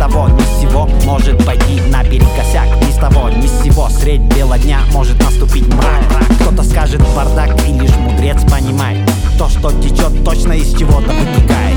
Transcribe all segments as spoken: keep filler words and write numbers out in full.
того ни с сего может пойти наперекосяк. Ни с того ни с сего средь бела дня может наступить мрак. Кто-то скажет бардак, и лишь мудрец понимает: то, что течет, точно из чего-то вытекает.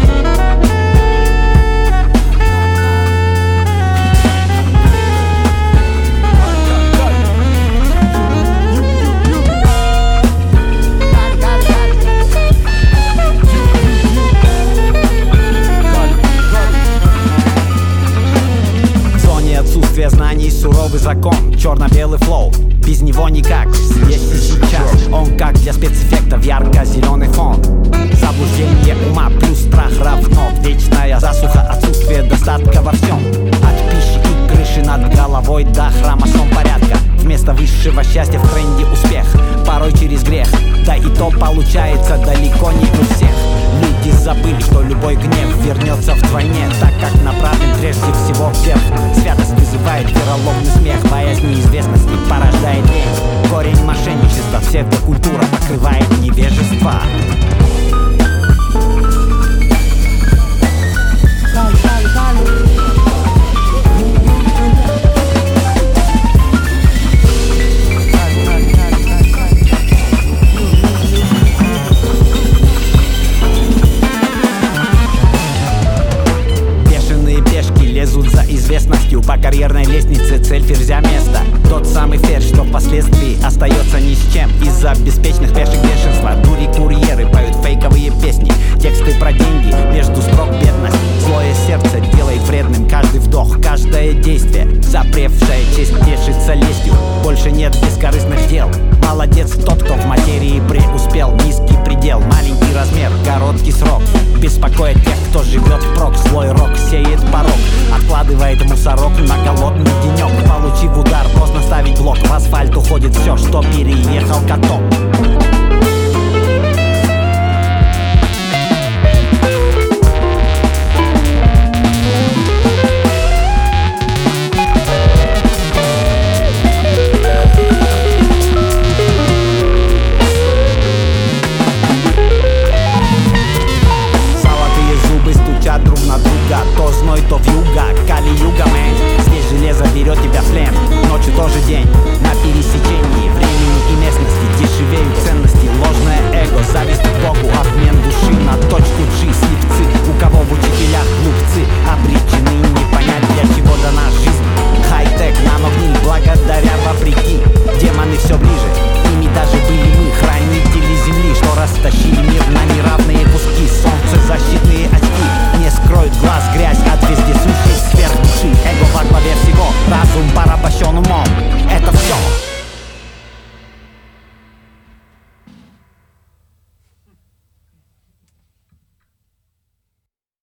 Отсутствие знаний, суровый закон, черно-белый флоу, без него никак, здесь и сейчас. Он как для спецэффектов ярко-зеленый фон. Заблуждение ума плюс страх равно вечная засуха, отсутствие достатка во всем. От пищи и крыши над головой до хромосом порядка. Вместо высшего счастья в тренде успех, порой через грех. Да и то получается далеко не у всех. Люди забыли, что любой гнев вернется вдвойне, так как направлен прежде всего вверх. Святость вызывает вероломный смех, боязнь неизвестности порождает лень. Корень мошенничества, псевдокультура покрывает невежество. Лезут за известностью по карьерной лестнице, цель ферзя место. Тот самый ферзь, что впоследствии остается ни с чем из-за беспечных пешек бешенства. Дури-курьеры поют фейковые песни, тексты про деньги, между строк бедность. Злое сердце делает вредным каждый вдох, каждое действие. Запревшая честь тешится лестью, больше нет бескорыстных дел. Молодец тот, кто в материи преуспел. Низкий предел, маленький размер, короткий срок. Беспокоит тех, кто живет впрок. Злой рок сеет порог, откладывает мусорок на голодный денек. Получив удар, поздно ставить блок. В асфальт уходит все, что переехал каток.